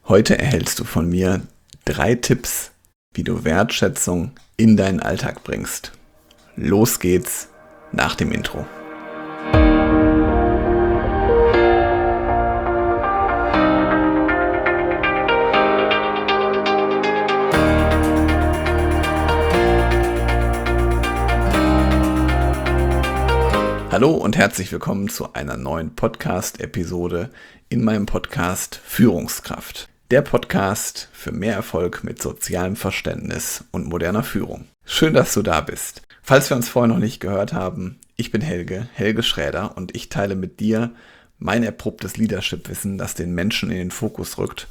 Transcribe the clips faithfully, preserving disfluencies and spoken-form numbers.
Heute erhältst du von mir drei Tipps, wie du Wertschätzung in deinen Alltag bringst. Los geht's nach dem Intro. Hallo und herzlich willkommen zu einer neuen Podcast-Episode in meinem Podcast Führungskraft. Der Podcast für mehr Erfolg mit sozialem Verständnis und moderner Führung. Schön, dass du da bist. Falls wir uns vorher noch nicht gehört haben, ich bin Helge, Helge Schräder und ich teile mit dir mein erprobtes Leadership-Wissen, das den Menschen in den Fokus rückt.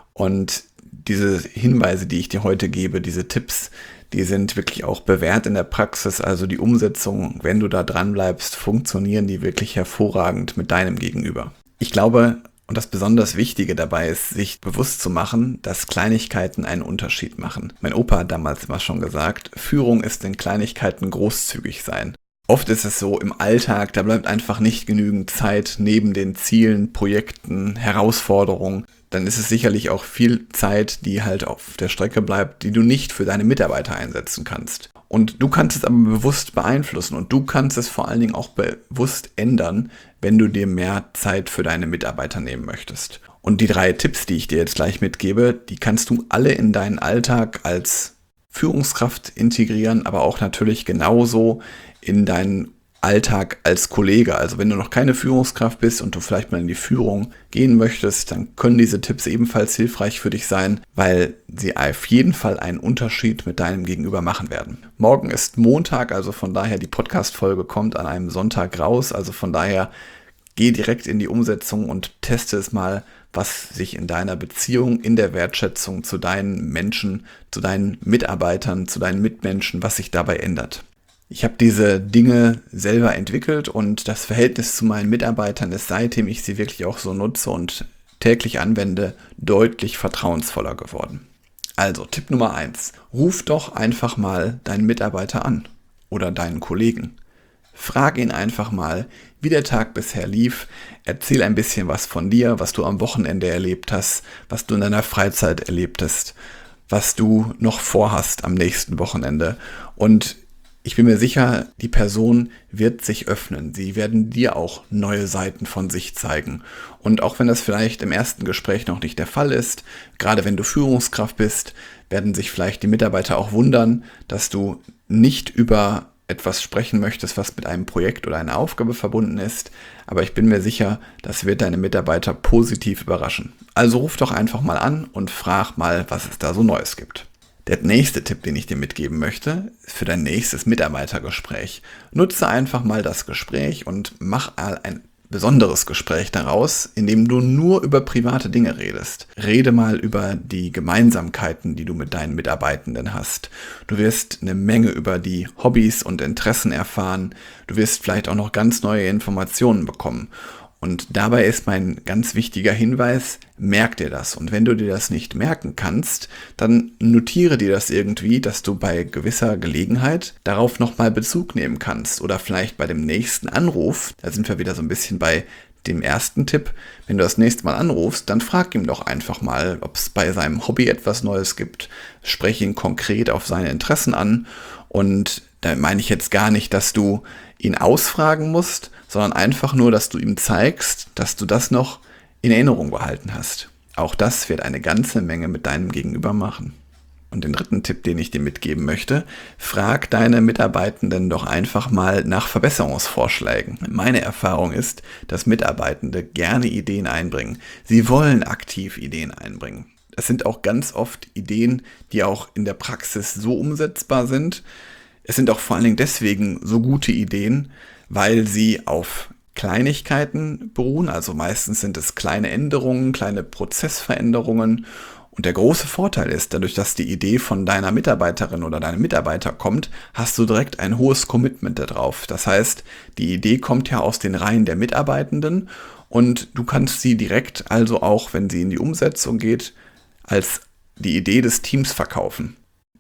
Und diese Hinweise, die ich dir heute gebe, diese Tipps, die sind wirklich auch bewährt in der Praxis. Also die Umsetzung, wenn du da dran bleibst, funktionieren die wirklich hervorragend mit deinem Gegenüber. Ich glaube, und das besonders Wichtige dabei ist, sich bewusst zu machen, dass Kleinigkeiten einen Unterschied machen. Mein Opa hat damals immer schon gesagt, Führung ist in Kleinigkeiten großzügig sein. Oft ist es so im Alltag, da bleibt einfach nicht genügend Zeit neben den Zielen, Projekten, Herausforderungen. Dann ist es sicherlich auch viel Zeit, die halt auf der Strecke bleibt, die du nicht für deine Mitarbeiter einsetzen kannst. Und du kannst es aber bewusst beeinflussen und du kannst es vor allen Dingen auch bewusst ändern, wenn du dir mehr Zeit für deine Mitarbeiter nehmen möchtest. Und die drei Tipps, die ich dir jetzt gleich mitgebe, die kannst du alle in deinen Alltag als Führungskraft integrieren, aber auch natürlich genauso in deinen Alltag als Kollege. Also wenn du noch keine Führungskraft bist und du vielleicht mal in die Führung gehen möchtest, dann können diese Tipps ebenfalls hilfreich für dich sein, weil sie auf jeden Fall einen Unterschied mit deinem Gegenüber machen werden. Morgen ist Montag, also von daher die Podcast-Folge kommt an einem Sonntag raus, also von daher geh direkt in die Umsetzung und teste es mal, was sich in deiner Beziehung, in der Wertschätzung zu deinen Menschen, zu deinen Mitarbeitern, zu deinen Mitmenschen, was sich dabei ändert. Ich habe diese Dinge selber entwickelt und das Verhältnis zu meinen Mitarbeitern ist, seitdem ich sie wirklich auch so nutze und täglich anwende, deutlich vertrauensvoller geworden. Also Tipp Nummer eins. Ruf doch einfach mal deinen Mitarbeiter an oder deinen Kollegen. Frag ihn einfach mal, wie der Tag bisher lief. Erzähl ein bisschen was von dir, was du am Wochenende erlebt hast, was du in deiner Freizeit erlebt hast, was du noch vorhast am nächsten Wochenende. Und ich bin mir sicher, die Person wird sich öffnen. Sie werden dir auch neue Seiten von sich zeigen. Und auch wenn das vielleicht im ersten Gespräch noch nicht der Fall ist, gerade wenn du Führungskraft bist, werden sich vielleicht die Mitarbeiter auch wundern, dass du nicht über etwas sprechen möchtest, was mit einem Projekt oder einer Aufgabe verbunden ist. Aber ich bin mir sicher, das wird deine Mitarbeiter positiv überraschen. Also ruf doch einfach mal an und frag mal, was es da so Neues gibt. Der nächste Tipp, den ich dir mitgeben möchte, für dein nächstes Mitarbeitergespräch. Nutze einfach mal das Gespräch und mach ein besonderes Gespräch daraus, in dem du nur über private Dinge redest. Rede mal über die Gemeinsamkeiten, die du mit deinen Mitarbeitenden hast. Du wirst eine Menge über die Hobbys und Interessen erfahren. Du wirst vielleicht auch noch ganz neue Informationen bekommen. Und dabei ist mein ganz wichtiger Hinweis, merk dir das. Und wenn du dir das nicht merken kannst, dann notiere dir das irgendwie, dass du bei gewisser Gelegenheit darauf nochmal Bezug nehmen kannst. Oder vielleicht bei dem nächsten Anruf, da sind wir wieder so ein bisschen bei dem ersten Tipp, wenn du das nächste Mal anrufst, dann frag ihm doch einfach mal, ob es bei seinem Hobby etwas Neues gibt. Spreche ihn konkret auf seine Interessen an und da meine ich jetzt gar nicht, dass du ihn ausfragen musst, sondern einfach nur, dass du ihm zeigst, dass du das noch in Erinnerung behalten hast. Auch das wird eine ganze Menge mit deinem Gegenüber machen. Und den dritten Tipp, den ich dir mitgeben möchte, frag deine Mitarbeitenden doch einfach mal nach Verbesserungsvorschlägen. Meine Erfahrung ist, dass Mitarbeitende gerne Ideen einbringen. Sie wollen aktiv Ideen einbringen. Es sind auch ganz oft Ideen, die auch in der Praxis so umsetzbar sind. Es sind auch vor allen Dingen deswegen so gute Ideen, weil sie auf Kleinigkeiten beruhen. Also meistens sind es kleine Änderungen, kleine Prozessveränderungen. Und der große Vorteil ist, dadurch, dass die Idee von deiner Mitarbeiterin oder deinem Mitarbeiter kommt, hast du direkt ein hohes Commitment darauf. Das heißt, die Idee kommt ja aus den Reihen der Mitarbeitenden und du kannst sie direkt, also auch wenn sie in die Umsetzung geht, als die Idee des Teams verkaufen.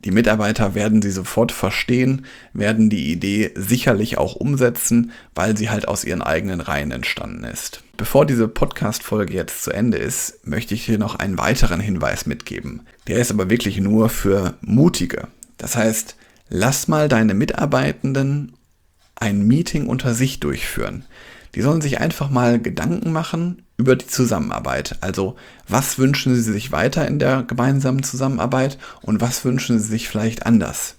Die Mitarbeiter werden sie sofort verstehen, werden die Idee sicherlich auch umsetzen, weil sie halt aus ihren eigenen Reihen entstanden ist. Bevor diese Podcast-Folge jetzt zu Ende ist, möchte ich dir noch einen weiteren Hinweis mitgeben. Der ist aber wirklich nur für Mutige. Das heißt, lass mal deine Mitarbeitenden ein Meeting unter sich durchführen. Die sollen sich einfach mal Gedanken machen über die Zusammenarbeit. Also, was wünschen sie sich weiter in der gemeinsamen Zusammenarbeit und was wünschen sie sich vielleicht anders?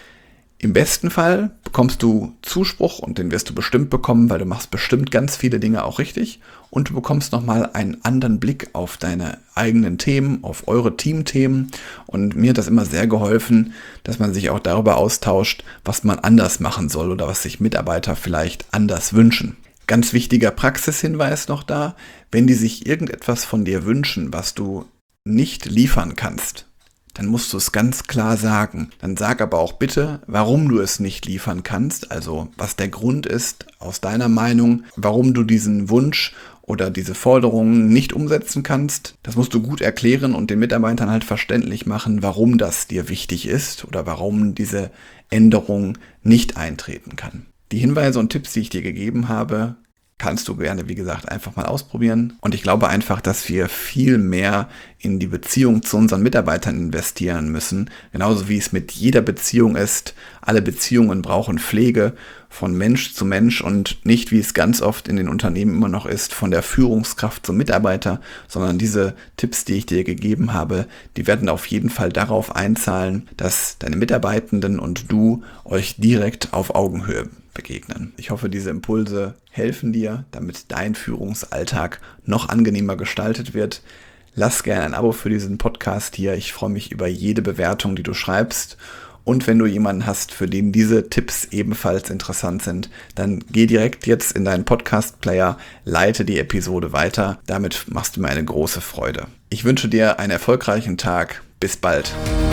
Im besten Fall bekommst du Zuspruch und den wirst du bestimmt bekommen, weil du machst bestimmt ganz viele Dinge auch richtig und du bekommst nochmal einen anderen Blick auf deine eigenen Themen, auf eure Teamthemen und mir hat das immer sehr geholfen, dass man sich auch darüber austauscht, was man anders machen soll oder was sich Mitarbeiter vielleicht anders wünschen. Ganz wichtiger Praxishinweis noch da, wenn die sich irgendetwas von dir wünschen, was du nicht liefern kannst, dann musst du es ganz klar sagen. Dann sag aber auch bitte, warum du es nicht liefern kannst, also was der Grund ist aus deiner Meinung, warum du diesen Wunsch oder diese Forderungen nicht umsetzen kannst. Das musst du gut erklären und den Mitarbeitern halt verständlich machen, warum das dir wichtig ist oder warum diese Änderung nicht eintreten kann. Die Hinweise und Tipps, die ich dir gegeben habe, kannst du gerne, wie gesagt, einfach mal ausprobieren. Und ich glaube einfach, dass wir viel mehr in die Beziehung zu unseren Mitarbeitern investieren müssen. Genauso wie es mit jeder Beziehung ist. Alle Beziehungen brauchen Pflege von Mensch zu Mensch und nicht, wie es ganz oft in den Unternehmen immer noch ist, von der Führungskraft zum Mitarbeiter, sondern diese Tipps, die ich dir gegeben habe, die werden auf jeden Fall darauf einzahlen, dass deine Mitarbeitenden und du euch direkt auf Augenhöhe begegnen. Ich hoffe, diese Impulse helfen dir, damit dein Führungsalltag noch angenehmer gestaltet wird. Lass gerne ein Abo für diesen Podcast hier. Ich freue mich über jede Bewertung, die du schreibst. Und wenn du jemanden hast, für den diese Tipps ebenfalls interessant sind, dann geh direkt jetzt in deinen Podcast-Player, leite die Episode weiter. Damit machst du mir eine große Freude. Ich wünsche dir einen erfolgreichen Tag. Bis bald.